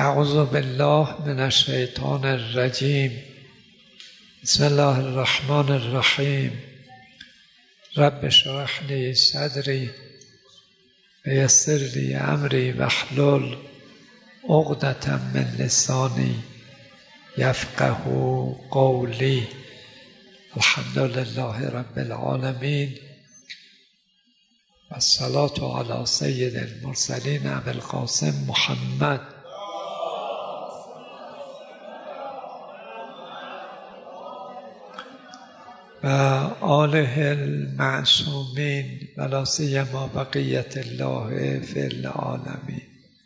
اعوذ بالله من الشیطان الرجیم. بسم الله الرحمن الرحیم. رب اشرح لی صدری و یسر لی امری واحلل عقدة من لسانی یفقهوا قولی. الحمد لله رب العالمین و الصلاة علی سید المرسلین ابی القاسم محمد و آله المعصومین و لا سیما بقیة الله فی العالمین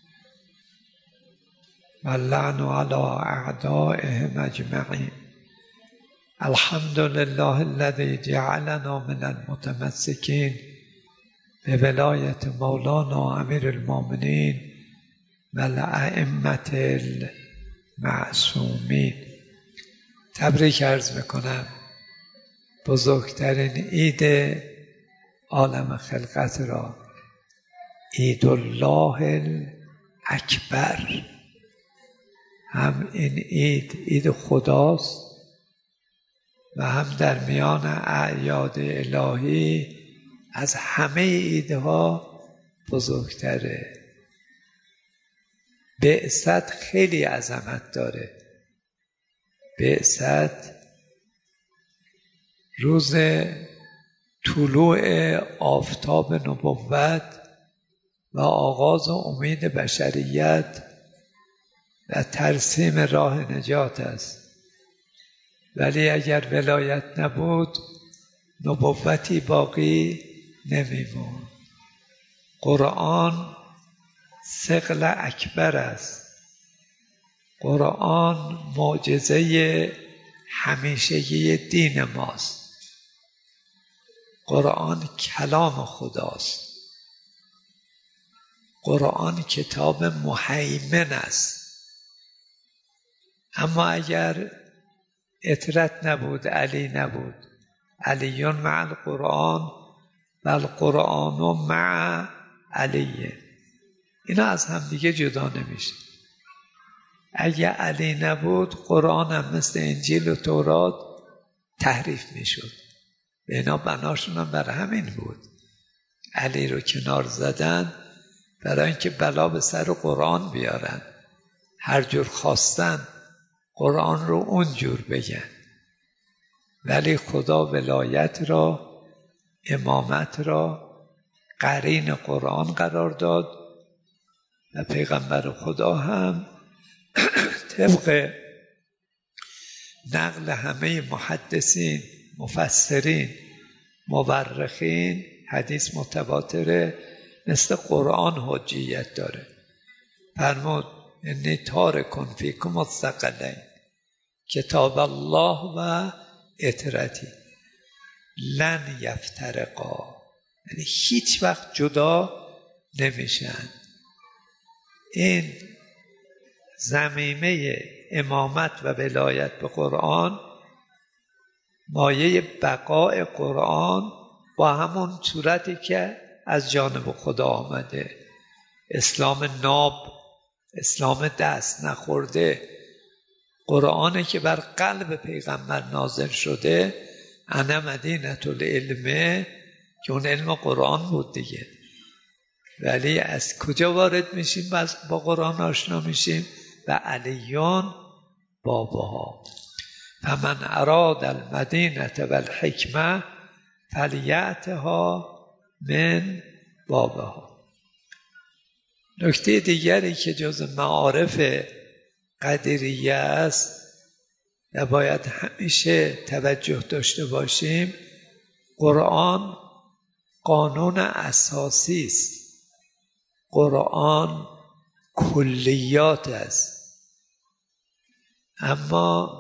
و اللعن علی اعدائهم اجمعین. الحمد لله الذی جعلنا من المتمسکین بولایت مولانا امیر المؤمنین و الائمة المعصومین. تبریک عرض میکنم بزرگترین عید عالم خلقت را، عید الله الاکبر. هم این عید خداست و هم در میان اعیاد الهی از همه عیدها بزرگتره. بعثت خیلی عظمت داره. بعثت روز طلوع آفتاب نبوت و آغاز امید بشریت و ترسیم راه نجات است. ولی اگر ولایت نبود نبوتی باقی نمیموند. قرآن ثقل اکبر است. قرآن معجزه همیشگی دین ماست. قرآن کلام خداست. قرآن کتاب مهیمن است. اما اگر اطرت نبود، علی نبود، علی مع القرآن و القرآن مع علی، اینا از هم دیگه جدا نمیشه. اگه علی نبود قرآن هم مثل انجیل و تورات تحریف میشد. به اینا بناشون هم بر همین بود. علی رو کنار زدن برای اینکه بلا به سر قرآن بیارن. هر جور خواستن قرآن رو اون جور بگن. ولی خدا ولایت را، امامت را قرین قرآن قرار داد و پیغمبر خدا هم طبق نقل همه محدثین، مفسرین، مورخین، حدیث متواتره، مثل قرآن حجیت داره. فرمود انی تارک فیکم الثقلین کتاب الله و اطرتی لن یفترقا، یعنی هیچ وقت جدا نمیشن. این ضمیمه امامت و ولایت به قرآن مایه بقای قرآن با همون صورتی که از جانب خدا آمده. اسلام ناب، اسلام دست نخورده، قرآنی که بر قلب پیغمبر نازل شده. انا مدینة العلم، که اون علم قرآن بود دیگه. ولی از کجا وارد میشیم با قرآن آشنا میشیم؟ و علیان بابها. فمن اراد المدینة والحکمة فلیأتها من بابها. نکته دیگری که جز معارف قدریه است و باید همیشه توجه داشته باشیم، قرآن قانون اساسی است. قرآن کلیات است. اما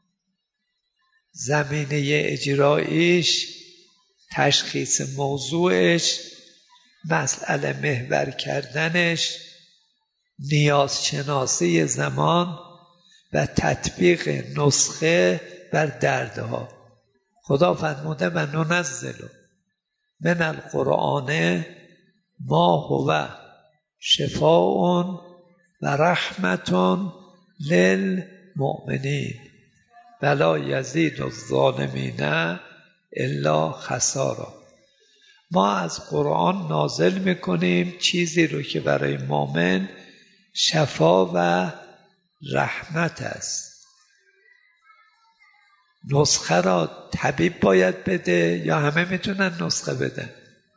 زمینه اجرایش، تشخیص موضوعش، مسئله محور کردنش، نیازشناسی زمان و تطبیق نسخه بر دردها. خدا فرموده و ننزل من القرآن ما هو شفاء و رحمتون للمؤمنین ولا یزید الظالمین الا خسارا. ما از قرآن نازل میکنیم چیزی رو که برای مؤمن شفا و رحمت است. نسخه را طبیب باید بده یا همه میتونن نسخه بدن؟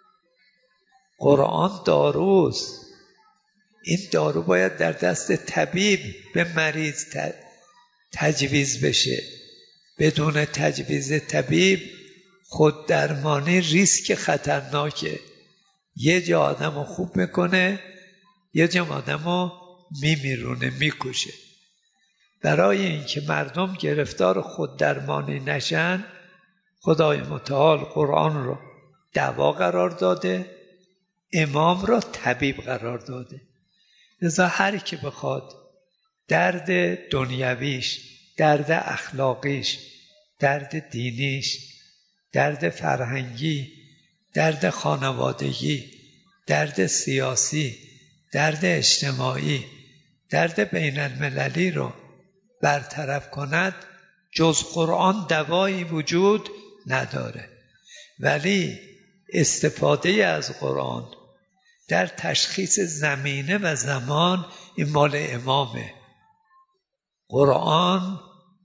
قرآن داروست. این دارو باید در دست طبیب به مریض تجویز بشه. بدون تجویز طبیب خود درمانی ریسک خطرناکه. یه جا آدم رو خوب میکنه، یه جا آدم رو میمیرونه، میکشه. برای اینکه مردم گرفتار خود درمانی نشن، خدای متعال قرآن رو دوا قرار داده، امام را طبیب قرار داده. لذا هر که بخواد درد دنیویش، درد اخلاقیش، درد دینیش، درد فرهنگی، درد خانوادگی، درد سیاسی، درد اجتماعی، درد بین المللی رو برطرف کند، جز قرآن دوایی وجود نداره. ولی استفاده از قرآن در تشخیص زمینه و زمان این مال امامه. قرآن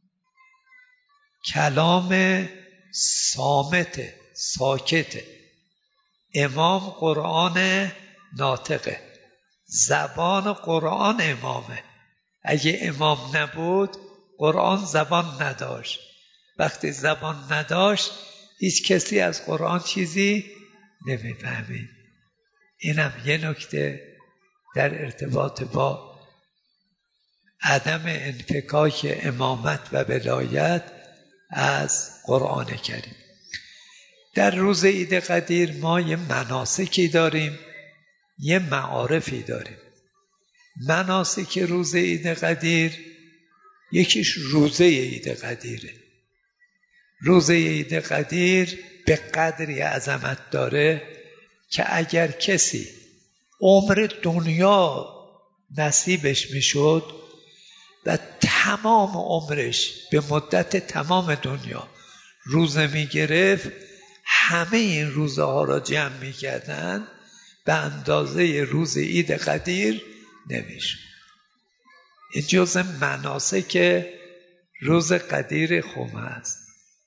کلام صامته، ساکته. امام قرآن ناطقه. زبان قرآن امامه. اگه امام نبود قرآن زبان نداشت. وقتی زبان نداشت هیچ کسی از قرآن چیزی نمیفهمید. اینم یه نکته در ارتباط با عدم انفکاک امامت و ولایت از قرآن کریم. در روز عید قدیر ما یه مناسکی داریم، یه معارفی داریم. مناسک روز عید قدیر یکیش روزه عید قدیره. روزه عید قدیر به قدری عظمت داره که اگر کسی عمر دنیا نصیبش میشد و تمام عمرش به مدت تمام دنیا روزه میگرفت، همه این روزه ها را جمع میکردن، به اندازه روز عید قدیر نمیشه. این جزء مناسک روز قدیر خم است.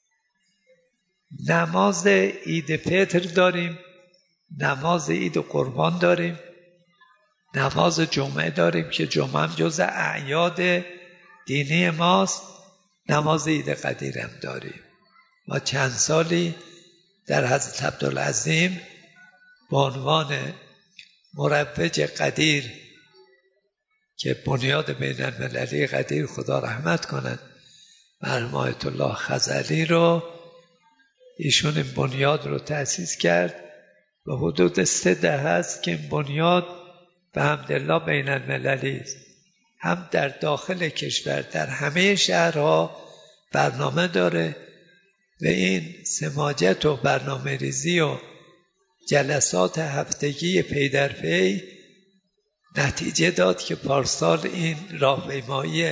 نماز عید فطر داریم، نماز عید قربان داریم، نماز جمعه داریم که جمعه هم جزء اعیاد دینی ماست، نماز عید قدیر هم داریم. ما چند سالی در حضرت عبدالعظیم به عنوان مروج قدیر که بنیاد بین المللی قدیر، خدا رحمت کند، مرحوم آیت الله خضلی رو، ایشون این بنیاد رو تأسیس کرد و حدود 3 دهه است که این بنیاد به حمدالله بین المللی است. هم در داخل کشور در همه شهرها برنامه داره و این سماجت و برنامه ریزی و جلسات هفتگی پی در پی نتیجه داد که پارسال این راهپیمایی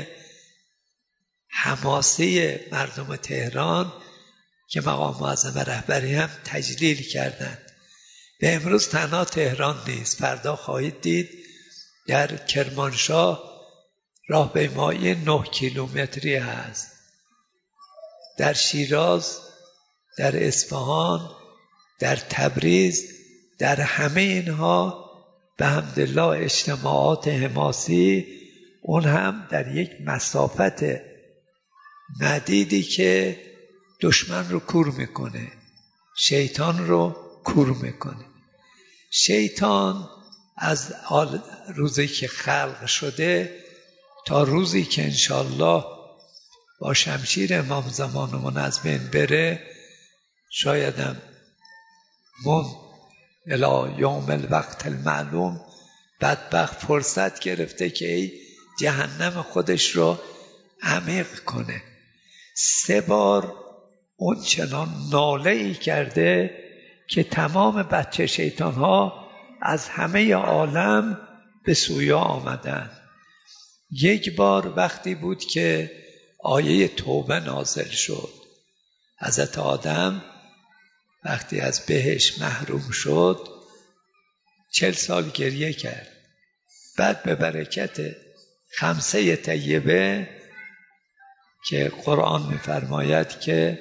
حماسی مردم تهران که مقام معظم رهبری هم تجلیل کردند و امروز تنها تهران نیست، فردا خواهید دید در کرمانشاه راهپیمایی 9 کیلومتری هست، در شیراز، در اصفهان، در تبریز، در همه اینها به حمدالله اجتماعات حماسی، اون هم در یک مسافت مدیدی که دشمن رو کور میکنه، شیطان رو کور میکنه. شیطان از روزی که خلق شده تا روزی که انشالله با شمشیر امام زمانمون از بین بره، شایدم الی یوم الوقت المعلوم، بدبخت فرصت گرفته که ای جهنم خودش رو عمیق کنه. 3 بار اون چنان ناله ای کرده که تمام بچه شیطان ها از همه عالم به سویا آمدن. یک بار وقتی بود که آیه توبه نازل شد، حضرت آدم وقتی از بهشت محروم شد 40 سال گریه کرد. بعد به برکت خمسه طیبه که قرآن می‌فرماید که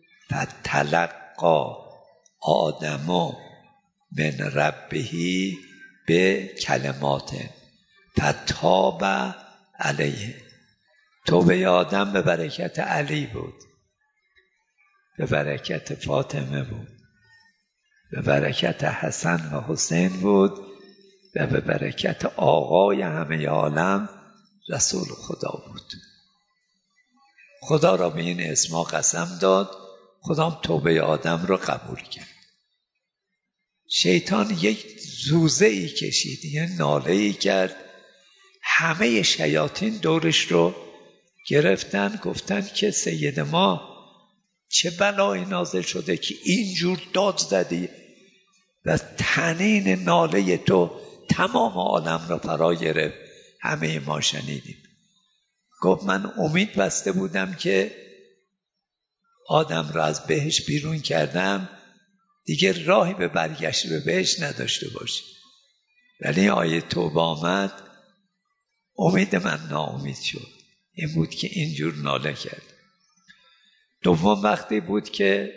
فتلقی آدم من ربه به کلمات فتاب علیه. توبه آدم به برکت علی بود، به برکت فاطمه بود، به برکت حسن و حسین بود و به برکت آقای همه عالم رسول خدا بود. خدا را به این اسما قسم داد، خدا توبه آدم را قبول کرد. شیطان یک زوزه ای کشید، یک ناله ای کرد، همه شیاطین دورش رو گرفتن، گفتن که سید ما چه بلایی نازل شده که اینجور داد زدی و طنین ناله تو تمام عالم را فرا گرفت، همه ما شنیدیم. گفت من امید بسته بودم که آدم را از بهشت بیرون کردم، دیگه راهی به برگشت به بهشت نداشته باشه، ولی آیه توبه آمد، امید من ناامید شد. این بود که اینجور ناله کرد. دوم وقتی بود که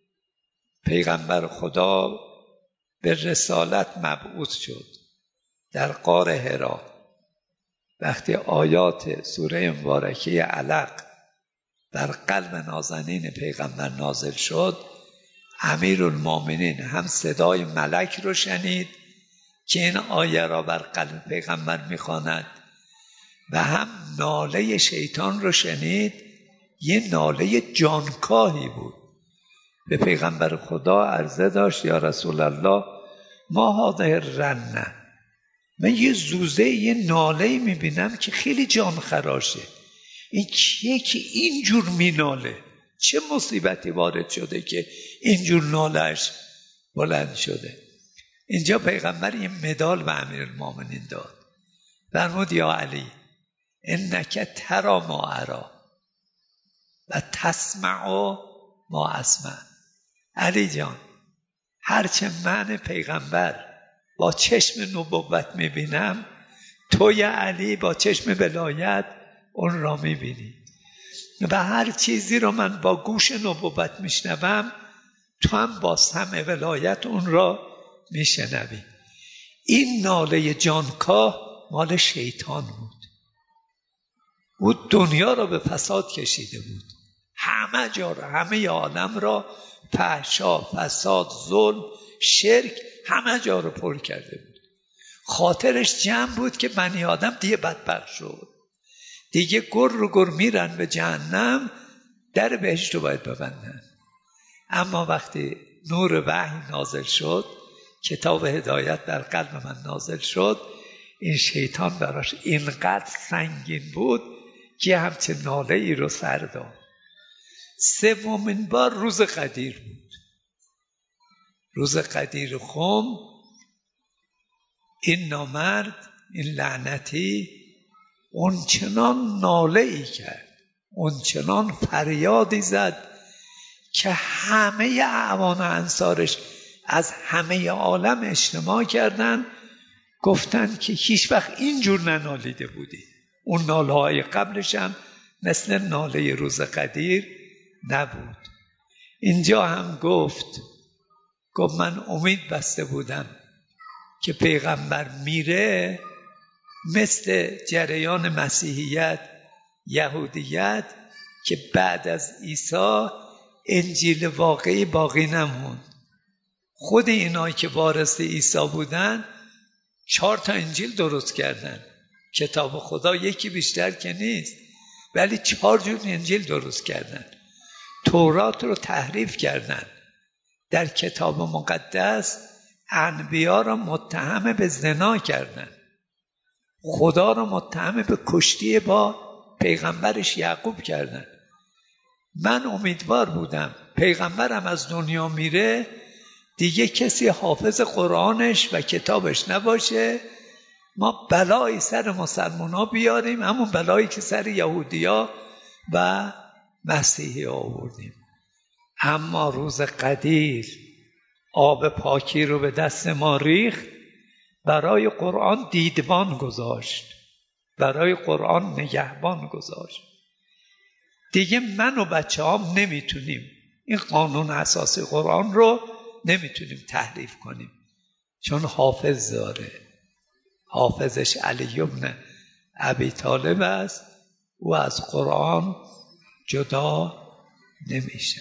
پیغمبر خدا به رسالت مبعوث شد در غار حرا، وقتی آیات سوره مبارکه علق در قلب نازنین پیغمبر نازل شد، امیرالمومنین هم صدای ملک رو شنید که این آیه را بر قلب پیغمبر میخواند و هم ناله شیطان رو شنید. یه ناله جانکاهی بود. به پیغمبر خدا عرضه داشت یا رسول الله ما هذه رنه، من یه زوزه یه ناله میبینم که خیلی جان خراشه، این کیه که اینجور میناله؟ چه مصیبتی وارد شده که اینجور نالهش بلند شده؟ اینجا پیغمبر این مدال به امیرالمومنین داد، فرمود یا علی انک تری ما اری و تسمع ما اسمع. علی جان، هرچه من پیغمبر با چشم نبوت میبینم، تو یا علی با چشم ولایت اون را میبینی و هر چیزی رو من با گوش نبوت میشنوم، تو هم با سمع ولایت اون را میشنوی. این ناله جانکاه مال شیطان بود. او دنیا را به فساد کشیده بود، همه جا را، همه عالم را فحشا، فساد، ظلم، شرک، همه جا را پر کرده بود. خاطرش جمع بود که بنی آدم دیگه بدبخت شد، دیگه گر میرن به جهنم، در بهشت رو باید ببندن. اما وقتی نور وحی نازل شد، کتاب هدایت در قلب من نازل شد، این شیطان براش اینقدر سنگین بود که همچه ناله ای رو سر داد. سومین بار روز قدیر بود، روز قدیر خم. این نامرد، این لعنتی، اون چنان ناله ای کرد، اون چنان فریادی زد که همه اعوان و انصارش از همه عالم اجتماع کردن، گفتن که هیچ وقت اینجور ننالیده بودی. اون ناله های قبلش هم مثل ناله روز قدیر نبود. اینجا هم گفت من امید بسته بودم که پیغمبر میره، مثل جریان مسیحیت، یهودیت که بعد از عیسی انجیل واقعی باقی نموند. خود اینایی که وارث عیسی بودن 4 انجیل درست کردن. کتاب خدا یکی بیشتر که نیست، ولی 4 جور انجیل درست کردن. تورات رو تحریف کردن. در کتاب مقدس انبیا را متهم به زنا کردن، خدا را متهم به کشتی با پیغمبرش یعقوب کردن. من امیدوار بودم پیغمبرم از دنیا میره، دیگه کسی حافظ قرآنش و کتابش نباشه ما بلایی سر مسلمان ها بیاریم، همون بلایی که سر یهودی ها و مسیحی ها آوردیم. اما روز قدیر آب پاکی رو به دست ما ریخت، برای قرآن دیدبان گذاشت، برای قرآن نگهبان گذاشت. دیگه من و بچه هم نمیتونیم این قانون اساسی قرآن رو نمیتونیم تحریف کنیم، چون حافظ داره. حافظش علی بن ابی طالب است، او از قرآن جدا نمیشه.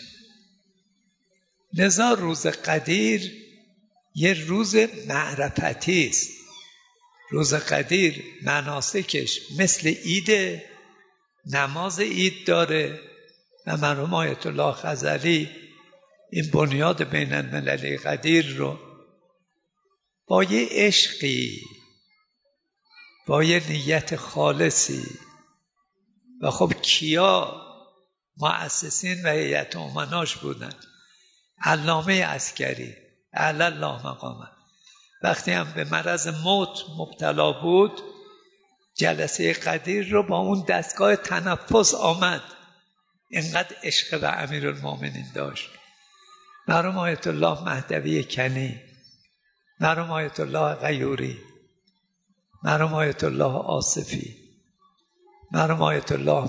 لذا روز قدیر یه روز معرفتی است. روز قدیر مناسکش مثل عیده، نماز عید داره و مرحوم آیت الله خضری این بنیاد بین المللی قدیر رو با یه عشقی، با یه نیت خالصی و خب کیا مؤسسین و هیئت امناش بودن؟ علامه عسکری اعلی الله مقامه وقتی هم به مرض موت مبتلا بود، جلسه قدیر رو با اون دستگاه تنفس آمد، اینقدر عشق به امیرالمومنین داشت. مرحوم آیت الله مهدوی کنی، مرحوم آیت الله غیوری، مرحوم آیت الله آصفی، مرحوم آیت الله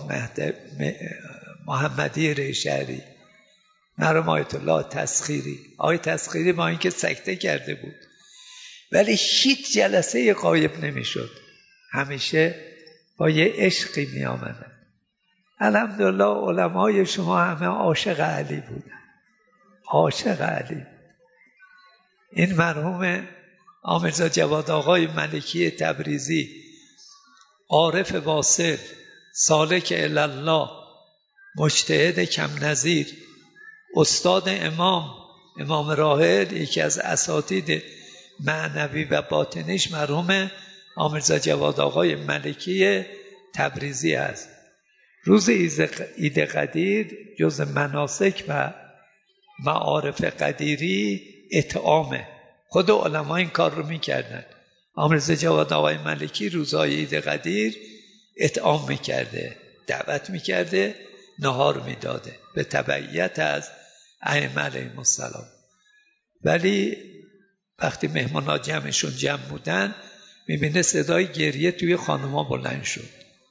محمدی ریشهری، مرحوم آیت الله تسخیری. آیت تسخیری با اینکه سکته کرده بود ولی هیچ جلسه غایب نمیشد، همیشه با یه عشقی می آمدن. الحمدلله علمای شما همه عاشق علی بودن، عاشق علی. این مرحوم آمرزا جواد آقای ملکی تبریزی، عارف واصل، سالک الله، مجتهد کم نظیر، استاد امام راحل، یکی از اساتید معنوی و باطنیش مرحوم آمرزا جواد آقای ملکی تبریزی است. روز عید قدیر جز مناسک و معارف قدیری اطعامه. خود علما این کار رو میکردن. آمرزا جواد آقای ملکی روزهای عید قدیر اطعام میکرده، دعوت میکرده، نهار میداده به تبعیت از ائمه علیهم السلام. ولی وقتی مهمانا جمعشون جمع بودن، میبینه صدای گریه توی خانوما بلند شد.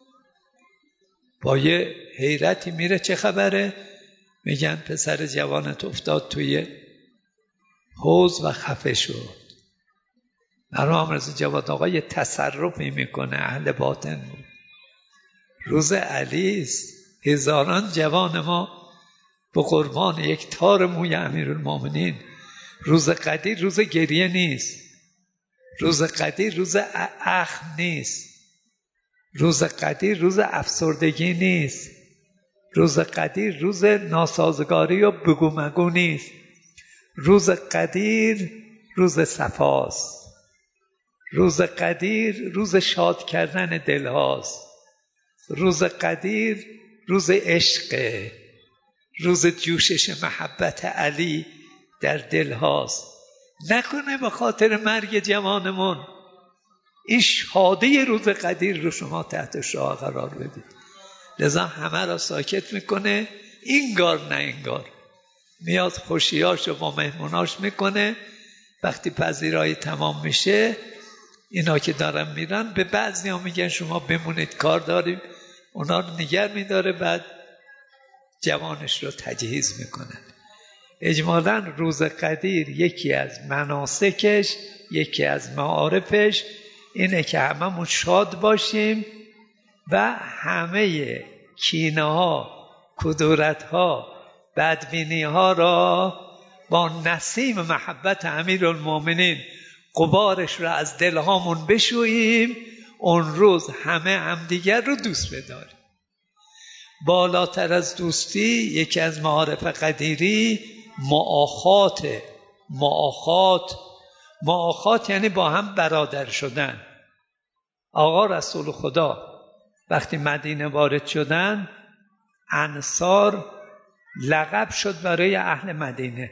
با یه حیرتی میره چه خبره؟ میگن پسر جوانت افتاد توی حوض و خفه شد. مرحوم آمرزا جواد آقا یه تصرفی میکنه، اهل باطن بود. روز علی است، هزاران جوان ما به قربان یک تار موی امیرالمومنین. روز قدیر روز گریه نیست، روز قدیر روز اخم نیست، روز قدیر روز افسردگی نیست، روز قدیر روز ناسازگاری و بگو مگو نیست. روز قدیر روز صفاست، روز قدیر روز شاد کردن دل هاست، روز قدیر روز عشق، روز جوشش محبت علی در دل هاست. نکنه به خاطر مرگ جوانمون این شادی روز قدیر رو شما تحت شعاع قرار بدید. لذا همه را ساکت میکنه، اینگار نه انگار. میاد خوشیاشو با مهموناش میکنه. وقتی پذیرایی تمام میشه، اینا که دارن میرن به بعضی ها میگن شما بمونید کار داریم، اونا رو نگر میداره، بعد جوانش رو تجهیز میکنن. اجمالاً روز قدیر یکی از مناسکش، یکی از معارفش اینه که هممون شاد باشیم و همه کینه ها، کدورت ها، بدبینی ها را با نسیم محبت امیرالمومنین غبارش را از دلهامون بشوییم. اون روز همه همدیگر رو دوست بداریم. بالاتر از دوستی یکی از معارف قدیری معاخاته. معاخات یعنی با هم برادر شدن. آقا رسول خدا وقتی مدینه وارد شدن، انصار لقب شد برای اهل مدینه.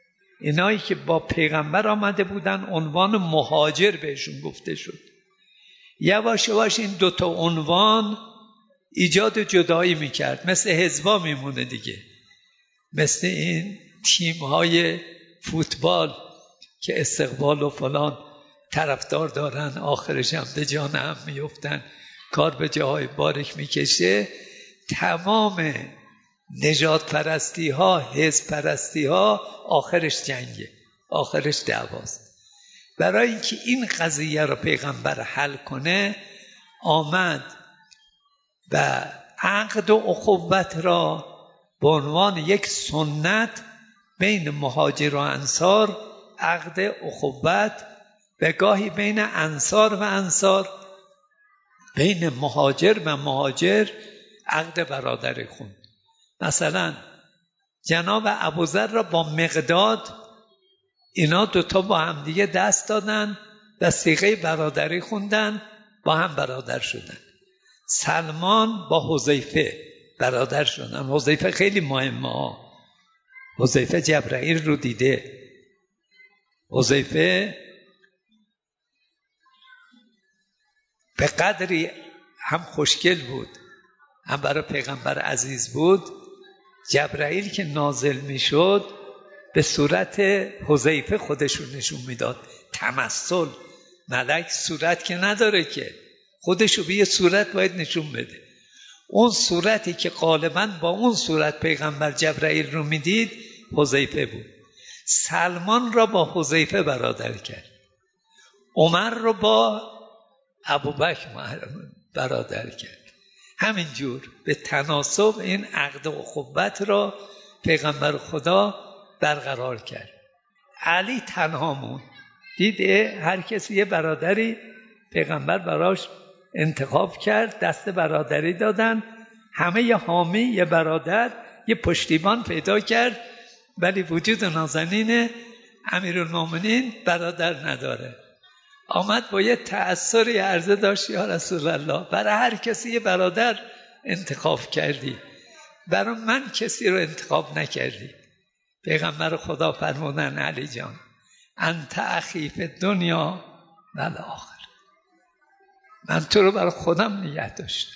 اینایی که با پیغمبر آمده بودن عنوان مهاجر بهشون گفته شد. یواش یواش این دوتا عنوان ایجاد جدایی میکرد، مثل حزبا میمونه دیگه، مثل این تیم‌های فوتبال که استقبال و فلان طرفدار دارن، آخرش هم به جان هم میفتن، کار به جاهای باریک میکشه. تمام نژاد پرستی ها، حزب پرستی ها آخرش جنگه، آخرش دعواست. برای اینکه این قضیه رو پیغمبر حل کنه آمد و عقد و اخوت را به عنوان یک سنت بین مهاجر و انصار، عقد اخوت، و گاهی بین انصار و انصار، بین مهاجر و مهاجر عقد برادری خوند. مثلا جناب ابوذر را با مقداد، اینا دوتا با هم دیگه دست دادن و صیغه برادری خوندن، با هم برادر شدن. سلمان با حذیفه برادر شدن. حذیفه خیلی مهمه ها، حذیفه جبرائیل رو دیده. حذیفه به قدری هم خوشگل بود، هم برای پیغمبر عزیز بود. جبرائیل که نازل میشد به صورت حذیفه خودشون نشون میداد. تمثل، ملک صورت که نداره که، خودشو به یه صورت باید نشون بده. اون صورتی که غالباً با اون صورت پیغمبر جبرائیل رو میدید حذیفه بود. سلمان را با حذیفه برادر کرد. عمر رو با ابوبکر برادر کرد. همینجور به تناسب این عقد و اخوت را پیغمبر خدا برقرار کرد. علی تنها موند، دید هر کسی یه برادری پیغمبر براش انتخاب کرد، دست برادری دادن، همه یه حامی، یه برادر، یه پشتیبان پیدا کرد، ولی وجود نازنین امیرالمومنین برادر نداره. آمد با یه تأثری عرضه داشت: یا رسول الله، برای هر کسی یه برادر انتخاب کردی، برای من کسی رو انتخاب نکردی. پیغمبر خدا فرمودن: علی جان، انت اخی فی الدنیا و الاخره، من تو رو برای خودم نگه داشتم،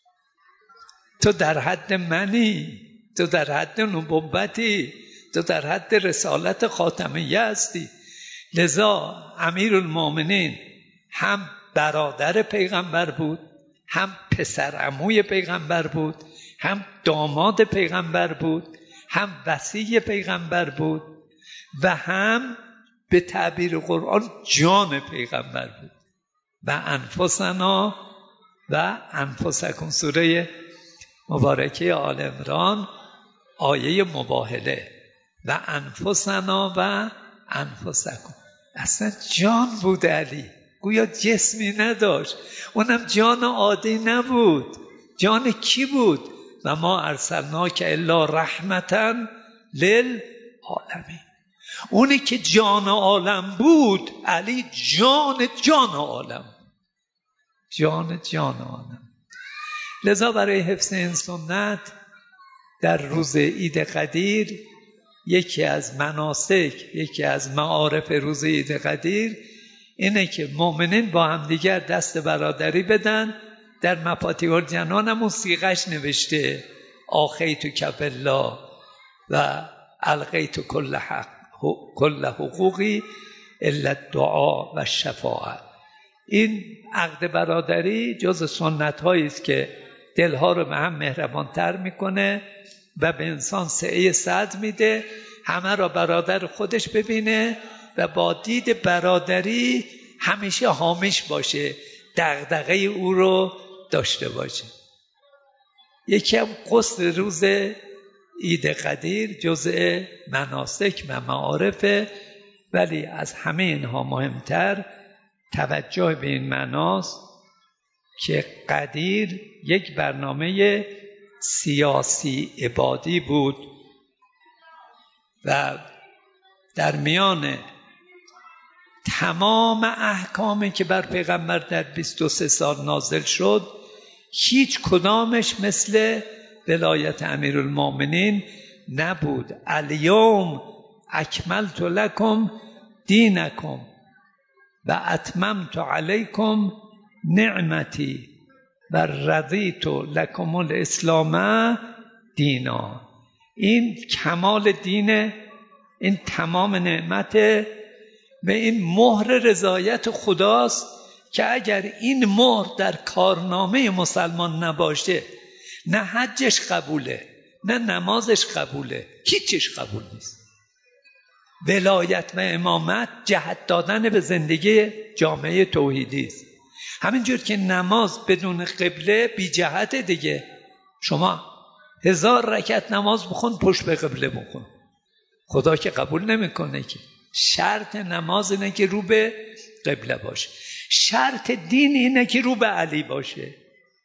تو در حد منی، تو در حد نبوتی، تو در حد رسالت خاتمیه هستی. لذا امیرالمومنین هم برادر پیغمبر بود، هم پسر عموی پیغمبر بود، هم داماد پیغمبر بود، هم وصی پیغمبر بود و هم به تعبیر قرآن جان پیغمبر بود. و انفسنا و انفسکم، سوره مبارکه آل عمران، آیه مباهله، و انفسنا و انفسکم. اصلا جان بود علی، گویا جسمی نداشت، اونم جان عادی نبود. جان کی بود؟ و ما ارسلناک الا رحمتا للعالمین. اونی که جان عالم بود علی جان عالم، جان عالم. لذا برای حفظ این سنت در روز عید قدیر یکی از مناسک، یکی از معارف روز عید قدیر اینه که مؤمنین با هم دیگر دست برادری بدن. در مفاتیح الجنان هم صیغش نوشته: آخیتک بالله و القیت کل حقوقی الا الدعاء و الشفاعه. این عقد برادری جز سنت هایی است که دلها رو به هم مهربانتر میکنه و به انسان سعه صدر میده، همه را برادر خودش ببینه و با دید برادری همیشه حامیش باشه، دغدغه او رو داشته باشه. یکی هم غسل روز عید قدیر جزء مناسک و معارفه، ولی از همه اینها مهمتر توجه به این معناست که قدیر یک برنامه سیاسی عبادی بود و در میان تمام احکامی که بر پیغمبر در 23 سال نازل شد هیچ کدامش مثل ولایت امیرالمومنین نبود. الیوم اکملت لکم دینکم و اتممت علیکم نعمتی و رضیت لکم الاسلام دینا. این کمال دینه، این تمام نعمته و این مهر رضایت خداست که اگر این مهر در کارنامه مسلمان نباشه نه حجش قبوله، نه نمازش قبوله، هیچش قبول نیست. ولایت و امامت جهت دادن به زندگی جامعه توحیدی است. همینجور که نماز بدون قبله بی جهت دیگه. شما 1000 رکعت نماز بخون، پشت به قبله بخون، خدا که قبول نمیکنه. که شرط نماز اینه که رو به قبله باشه. شرط دین اینه که رو به علی باشه.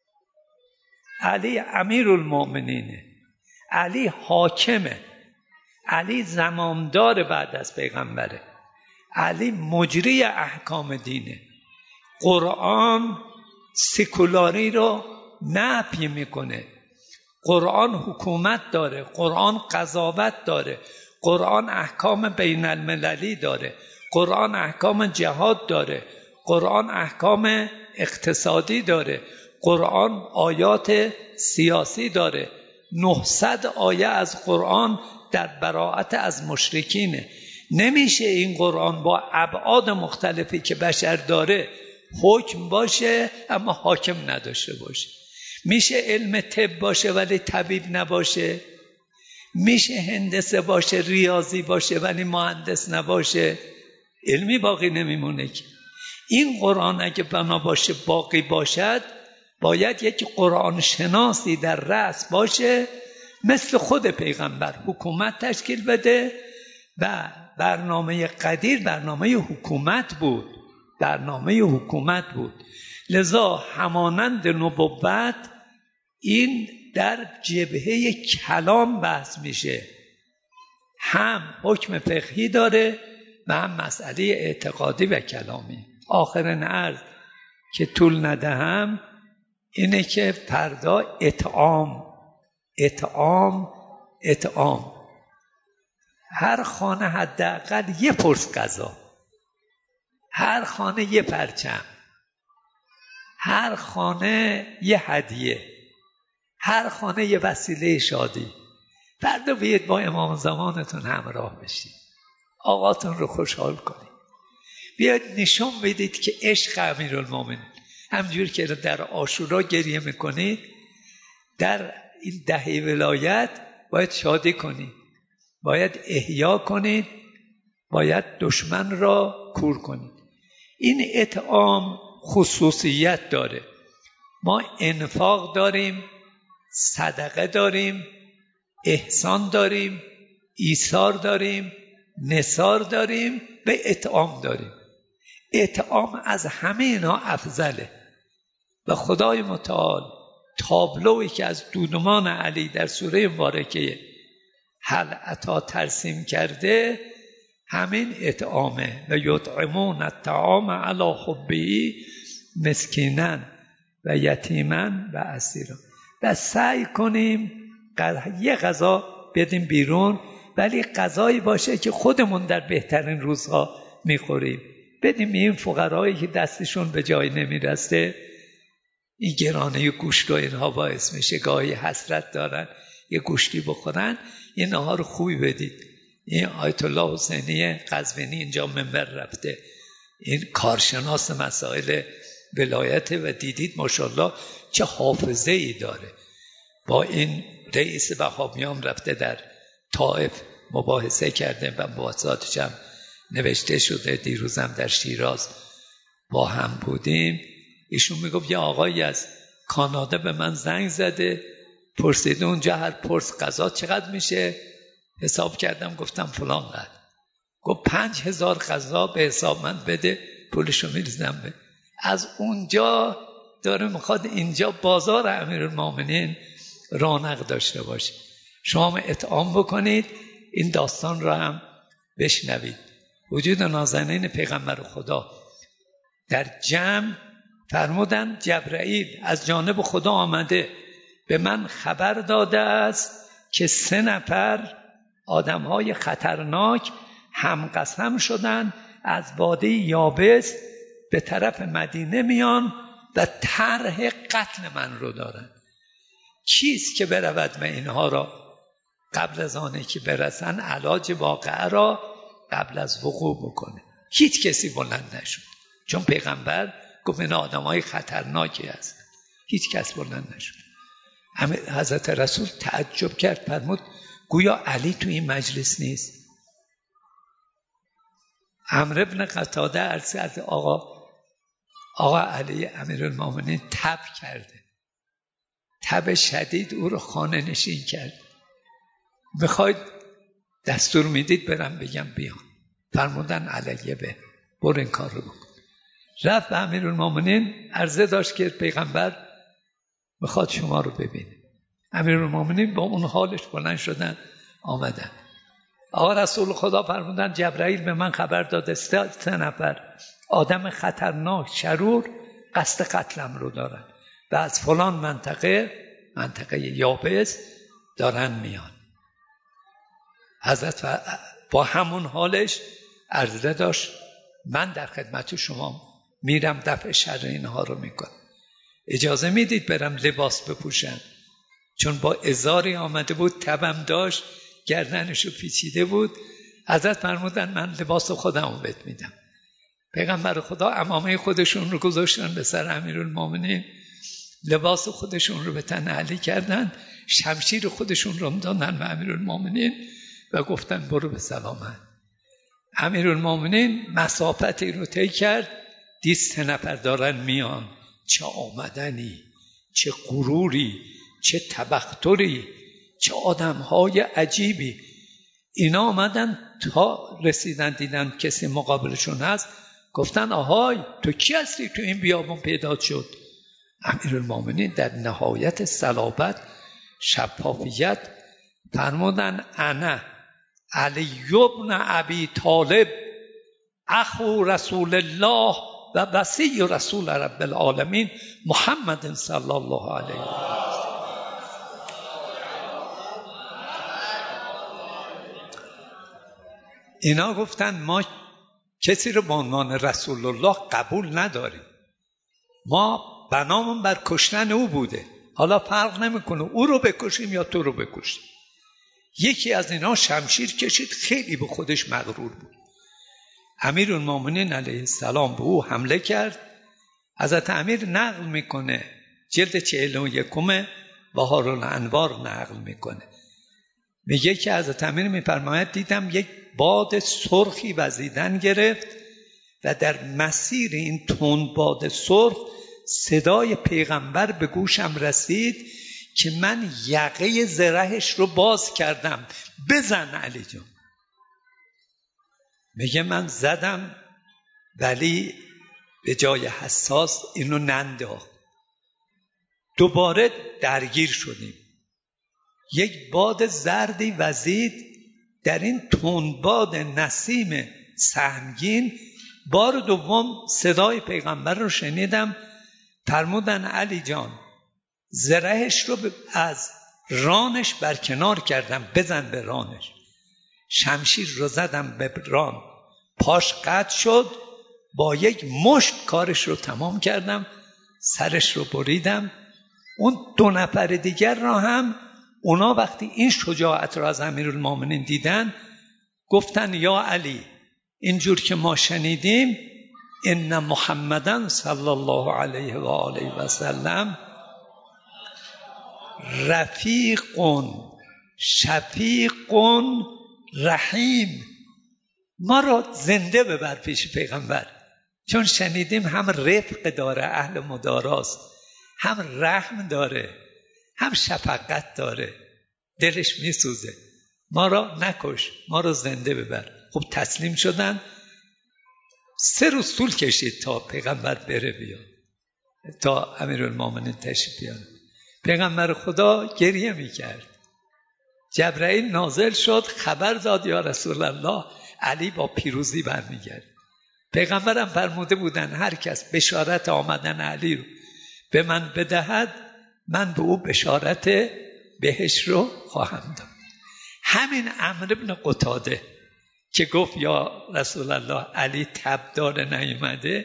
علی امیرالمؤمنینه، علی حاکمه، علی زمامدار بعد از پیغمبره، علی مجری احکام دینه. قرآن سکولاری رو نفی میکنه. قرآن حکومت داره، قرآن قضاوت داره، قرآن احکام بین المللی داره، قرآن احکام جهاد داره، قرآن احکام اقتصادی داره، قرآن آیات سیاسی داره. 900 آیه از قرآن در براءت از مشرکینه. نمیشه این قرآن با ابعاد مختلفی که بشر داره حکم باشه اما حاکم نداشته باشه. میشه علم طب باشه ولی طبیب نباشه، میشه هندسه باشه ریاضی باشه ولی مهندس نباشه، علمی باقی نمیمونه. که این قرآن اگه بنا باشه باقی باشد، باید یک قرآن شناسی در رأس باشه مثل خود پیغمبر، حکومت تشکیل بده. و برنامه قدیر برنامه حکومت بود، برنامه حکومت بود. لذا همانند نبوت این در جبهه کلام بحث میشه، هم حکم فقهی داره و هم مسئله اعتقادی و کلامی. آخرین عرض که طول ندهم اینه که فردا اطعام هر خانه حداقل یه پرس غذا، هر خانه یه پرچم، هر خانه یه هدیه، هر خانه یه وسیله شادی. فردا بیاید با امام زمانتون همراه بشید، آقاتون رو خوشحال کنید، بیاید نشون بدید که عشق امیرالمومنین. همجور که در عاشورا گریه میکنید، در این دهه ولایت باید شادی کنید، باید احیا کنید، باید دشمن را کور کنید. این اطعام خصوصیت داره. ما انفاق داریم، صدقه داریم، احسان داریم، ایثار داریم، نثار داریم و اطعام داریم. اطعام از همه اینا افضله و خدای متعال تابلویی که از دودمان علی در سوره مبارکه هل اتی ترسیم کرده همین اطعامه. و یطعمون الطعام علی حبه مسکینا و یتیما و اسیرا. و سعی کنیم یه غذا بدیم بیرون، ولی غذایی باشه که خودمون در بهترین روزها میخوریم. بدیم این فقرایی که دستشون به جای نمیرسه. این گرانه گوشت و اینها باعث میشه گاهی حسرت دارن یه گوشتی بخورن، یه نهار خوبی بدید. این آیت الله حسینی قزوینی اینجا منبر رفته، این کارشناس مسائل ولایت و دیدید ماشاءالله چه حافظه ای داره. با این رئیس وهابیان رفته در طائف مباحثه کرده و مباحثاتش هم نوشته شده. دیروزم در شیراز با هم بودیم. ایشون میگفت یه آقایی از کانادا به من زنگ زده، پرسیده اونجا هر پرس غذا چقدر میشه. حساب کردم گفتم فلان قدر. گفت 5000 غذا به حساب من بده، پولشو میریزم به. از اونجا داره میخواد اینجا بازار امیرالمومنین رونق داشته باشه. شما اطعام بکنید، این داستان را هم بشنوید. وجود نازنین پیغمبر خدا در جمع فرمودن جبرائیل از جانب خدا آمده به من خبر داده است که 3 نفر آدمهای خطرناک هم قسم شدن از وادی یابس به طرف مدینه میان و طرح قتل من رو دارن. کیست که برود و اینها را قبل از آنه که برسن علاج واقعه را قبل از وقوع بکنه؟ هیچ کسی بلند نشد، چون پیغمبر گفت این آدمای خطرناکی هست. هیچ کس بلند نشد. حضرت رسول تعجب کرد، فرمود گویا علی تو این مجلس نیست. عمرو بن قتاده عرض کرد آقا علی امیرالمومنین تب کرده، تب شدید او رو خانه نشین کرد. میخواید دستور میدید برم بگم بیان؟ فرمودن علیه برو این کار رو بکن. رفت به امیرالمومنین عرضه داشت که پیغمبر میخواد شما رو ببینه. امیرالمومنین با اون حالش بلند شدن آمدن. آقا رسول خدا فرمودن جبرائیل به من خبر داده 3 نفر آدم خطرناک شرور قصد قتلم رو دارن و از فلان منطقه یابس دارن میان. حضرت با همون حالش عرضه داشت من در خدمت شما میرم دفع شر اینها رو میکنم. اجازه میدید برم لباس بپوشم؟ چون با ازاری آمده بود، تبم داشت، گردنشو پیچیده بود. حضرت فرمودن من لباس خودمو بهت میدم. پیغمبر خدا عمامه خودشون رو گذاشتن به سر امیرالمومنین، لباس خودشون رو به تن علی کردن، شمشیر خودشون رو دادن به امیرالمومنین و گفتن برو به سلامت. امیرالمومنین مسافتی رو طی کرد، دید 3 نفر دارن میان. چه آمدنی، چه غروری، چه تبختری، چه آدمهای عجیبی. اینا آمدن تا رسیدن دیدن کسی مقابلشون هست، گفتن آهای تو کی هستی تو این بیابان پیدا شد؟ امیرالمومنین در نهایت صلابت شفافیت فرمودن انا علی بن ابی طالب اخو رسول الله و وصی رسول رب العالمین محمد صلی الله علیه و آله. اینا گفتن ما کسی رو به عنوان رسول الله قبول نداریم، ما بنامون بر کشتن او بوده، حالا فرق نمیکنه او رو بکشیم یا تو رو بکشیم. یکی از اینا شمشیر کشید، خیلی به خودش مغرور بود. امیرالمومنین علیه السلام به او حمله کرد. حضرت امیر نقل میکنه، جلد 41 بهار الانوار نقل میکنه، میگه که حضرت امیر میفرماید دیدم یک باد سرخی وزیدن گرفت و در مسیر این تند باد سرخ صدای پیغمبر به گوشم رسید که من یقه زرهش رو باز کردم، بزن علی جان. میگه من زدم ولی به جای حساس اینو ننداخت. دوباره درگیر شدیم. یک باد زردی وزید، در این تندباد نسیم سهمگین بار دوم صدای پیغمبر رو شنیدم. فرمودن علی جان زرهش رو از رانش برکنار کردم، بزن به رانش. شمشیر رو زدم به ران، پاش قطع شد، با یک مشت کارش رو تمام کردم، سرش رو بریدم. اون 2 نفر دیگر را هم اونا وقتی این شجاعت را از امیرالمومنین دیدن گفتن یا علی اینجور که ما شنیدیم ان محمدن صلی الله علیه و آله و سلم رفیق شفیق رحیم، ما را زنده ببر پیش پیغمبر، چون شنیدیم هم رفق داره، اهل مداراست، هم رحم داره، هم شفقت داره، دلش میسوزه، ما را نکش، ما را زنده ببر. خب تسلیم شدن. 3 روز طول کشید تا پیغمبر بره بیاد، تا امیرالمومنین تشریف بیاره. پیغمبر خدا گریه میکرد. جبرائیل نازل شد، خبر داد یا رسول الله علی با پیروزی برمیگرد. پیغمبرم فرموده بودن هر کس بشارت آمدن علی رو به من بدهد من به او بشارت بهش رو خواهم داد. همین عمرو بن قتاده که گفت یا رسول الله علی تب داره نیومده،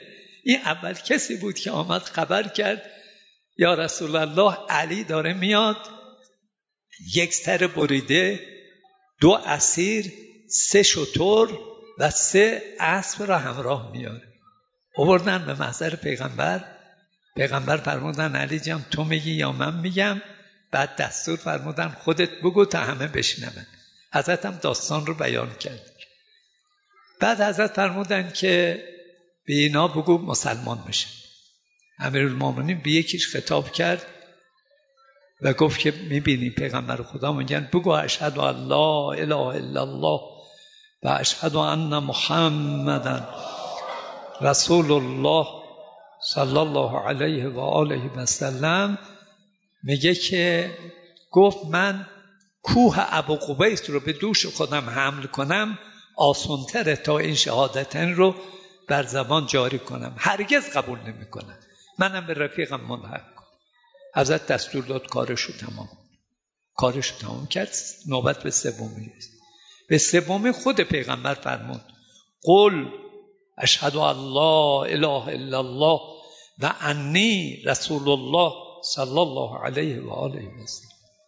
این اول کسی بود که آمد خبر کرد یا رسول الله علی داره میاد، 1 سر بریده، 2 اسیر، 3 شتر و 3 اسب را همراه میاره. آوردن به محضر پیغمبر. پیغمبر فرمودن علی جان تو میگی یا من میگم؟ بعد دستور فرمودن خودت بگو تا همه بشنون. حضرت هم داستان رو بیان کرد. بعد حضرت فرمودن که به اینا بگو مسلمان بشن. امیرالمومنین به یکیش خطاب کرد و گفت که میبینی پیغمبر خدا میگن بگو اشهد ان لا اله الا الله و اشهد ان محمدا رسول الله صلی الله علیه و آله و سلم. میگه که گفت من کوه ابو قبیس رو به دوش خودم حمل کنم آسان‌تره تا این شهادتین رو بر زبان جاری کنم، هرگز قبول نمی کنم، منم به رفیقم ملحق کنم. حضرت دستور داد کارشو تمام کرد. نوبت به سومی رسید. به سومی خود پیغمبر فرمود قل اشهد ان لا اله الا الله و انی رسول الله صلی الله علیه و آله و سلم.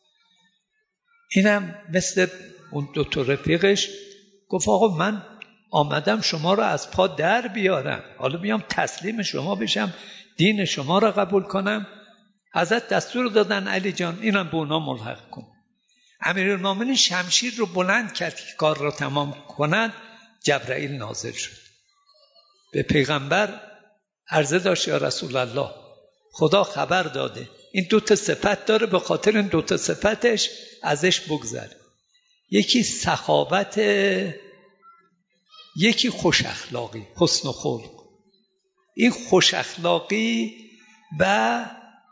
اینم مثل اون 2 تا رفیقش گفت آقا من آمدم شما را از پا در بیارم، حالا بیام تسلیم شما بشم، دین شما را قبول کنم. حضرت دستور دادن علی جان اینم به اونا ملحق کن. امیرالمومنین شمشیر رو بلند کرد که کار را تمام کند. جبرائیل نازل شد. به پیغمبر عرضه داشت یا رسول الله خدا خبر داده این 2 تا صفت داره، به خاطر این 2 تا صفتش ازش بگذر. یکی سخاوت، یکی خوش اخلاقی، حسن خلق. این خوش اخلاقی و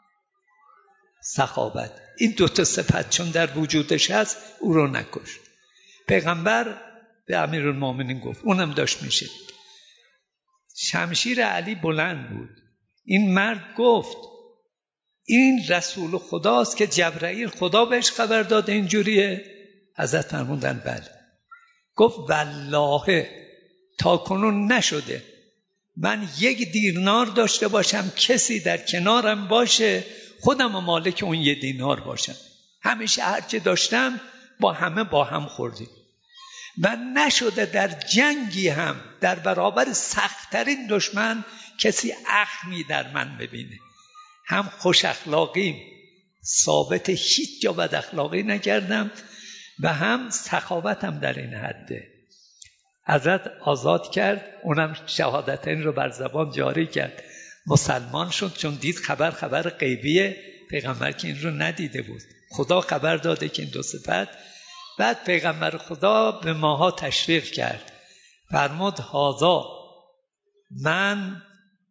سخاوت، این 2 تا صفت چون در وجودش هست او رو نکش. پیغمبر به امیرالمومنین گفت، اونم داشت میشه. شمشیر علی بلند بود. این مرد گفت این رسول خداست که جبرائیل خدا بهش خبر داده اینجوریه؟ حضرت فرمودن بله. گفت والله تا کنون نشده من 1 دینار داشته باشم کسی در کنارم باشه خودم مالک اون 1 دینار باشم. همیشه هرچه داشتم با هم خوردیم و نشده در جنگی هم در برابر سخت‌ترین دشمن کسی اخمی در من ببینه. هم خوش اخلاقیم، ثابت هیچ جا بد اخلاقی نکردم و هم سخاوتم در این حده. حضرت آزاد کرد، اونم شهادتین رو بر زبان جاری کرد، مسلمان شد. چون دید خبر غیبیه، پیغمبر که این رو ندیده بود، خدا خبر داده که این 2 صفت. بعد پیغمبر خدا به ماها تشویق کرد، فرمود هذا من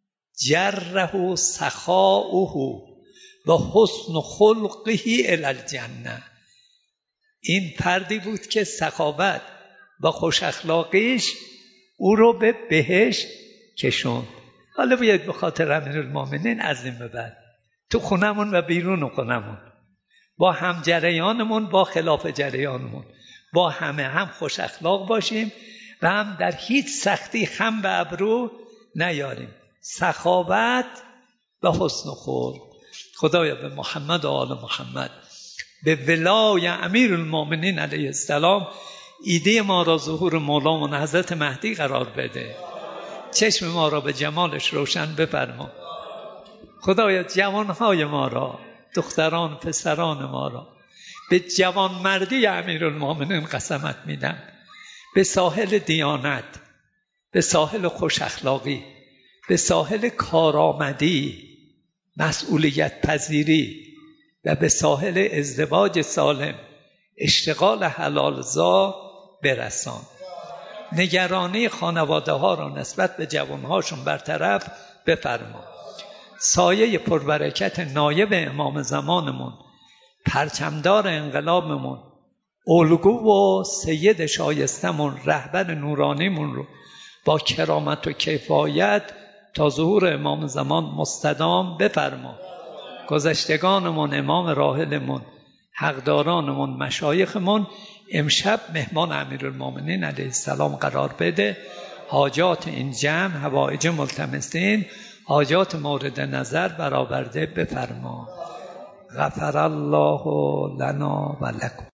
جره سخاؤه و حسن خلقه الی الجنه. این فردی بود که سخاوت و خوش اخلاقیش او رو به بهشت کشوند. حالا باید به خاطر امیرالمومنین از این به بعد تو خونمون و بیرون خونمون با هم جریانمون، با خلاف جریانمون، با همه هم خوش اخلاق باشیم و هم در هیچ سختی خم به ابرو نیاریم. سخاوت و حسن خلق. خدایا به محمد و آل محمد، به ولای امیرالمومنین علیه السلام ایده ما را ظهور مولامون حضرت مهدی قرار بده. چشم ما را به جمالش روشن بفرما. خدایا جوانهای ما را، دختران پسران ما را به جوانمردی امیرالمومنین قسمت میدم، به ساحل دیانت، به ساحل خوش اخلاقی، به ساحل کارآمدی، مسئولیت پذیری و به ساحل ازدواج سالم، اشتغال حلالزا برسان. نگرانی خانواده ها را نسبت به جوانهاشون برطرف بفرما. سایه پربرکت نایب امام زمانمون، پرچمدار انقلابمون، الگو و سید شایستمون، رهبر نورانیمون رو با کرامت و کفایت تا ظهور امام زمان مستدام بفرما. گذشتگانمون، امام راحلمون، حقدارانمون، مشایخمون امشب مهمان امیرالمومنین علیه السلام قرار بده. حاجات این جمع، حوائج ملتمسین، حاجات مورد نظر برآورده بفرما. غفر الله لنا و لکم.